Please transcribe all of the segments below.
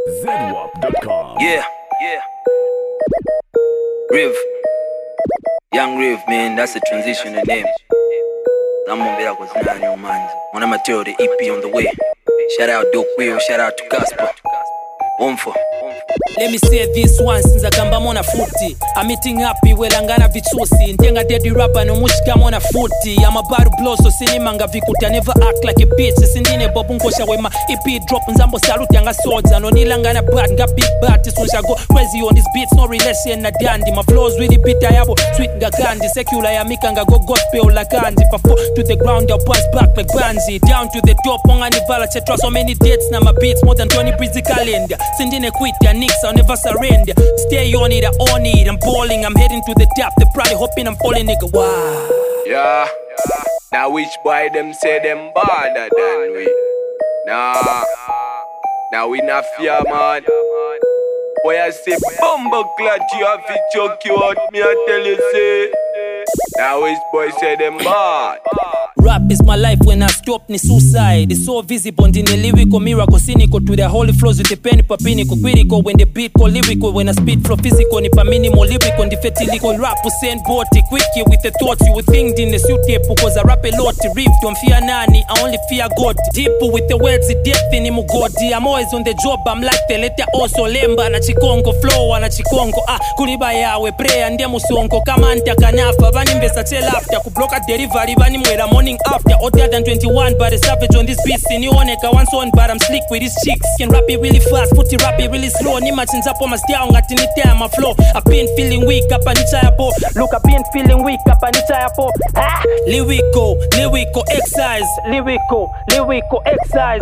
ZWAP.com. Yeah. Riv. Young Riv, man, that's a transitional name. I'm on there with Nani man. One of my the EP on the way. Shout out Dope Wheel, shout out to Casper. Umfo. Let me say this one since I gamba mona footy. I'm eating happy welangana vitsusi. Ntenga daddy rapper no mushika mona footy. I'm about to blow so sinimanga vikuta. Never act like a bitch. Sindine bobunkosha wema EP drop nzambo salute yanga swords. No nilangana bad nga big bat. Sunja go crazy on these beats. No relation na dandy. My flows really bitter yabo sweet nga candy. Secular ya mika nga go gospel like candy. Fall to the ground I'll bounce back like Banzi. Down to the top onga nivala chetra. So many dates na my beats. More than 20 busy calendar. Sindine quit ya nicks. I'll never surrender. Stay on it, I own it. I'm balling, I'm heading to the top. They probably hoping I'm falling, nigga. Wow. Yeah. Now which boy them say them badder than we? Nah. Now we not fear, man. Boy, I say bumble clat, you have to choke you out. Me I tell you say. Now which boy say them bad? Rap is my life when I stop ni suicide. It's so visible in the lyrical miracle cynical to the holy flows with the pen papinical critical when the beat call lyrical when I speed flow physical ni pa minimal lyrical and the fetilical rap will send body quickie with the thoughts you would think in the suit tape because I rap a lot to riff don't fear nani I only fear God deep with the words the depth in mugodi I'm always on the job I'm like the letter also lemba na chikongo flow na chikongo kuliba yawe prayer ndiye musongo kama anta kanafa bani mbesa tell after kubloka delivery bani mwera morning after older than 21 but a savage on this beat sinioneka once on but I'm slick with these chicks can rap it really fast put it rap it really slow ni machinza po mastia ngati ni tema flow I've been feeling weak up and chapo look I've been feeling weak up and chapo lyrical exercise lyrical exercise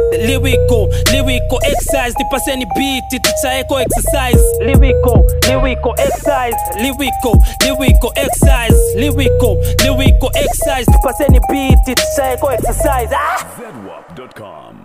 lyrical exercise the paseni beat it chaeko exercise lyrical exercise lyrical exercise lyrical exercise the paseni beat it chaeko exercise ZWAP.com.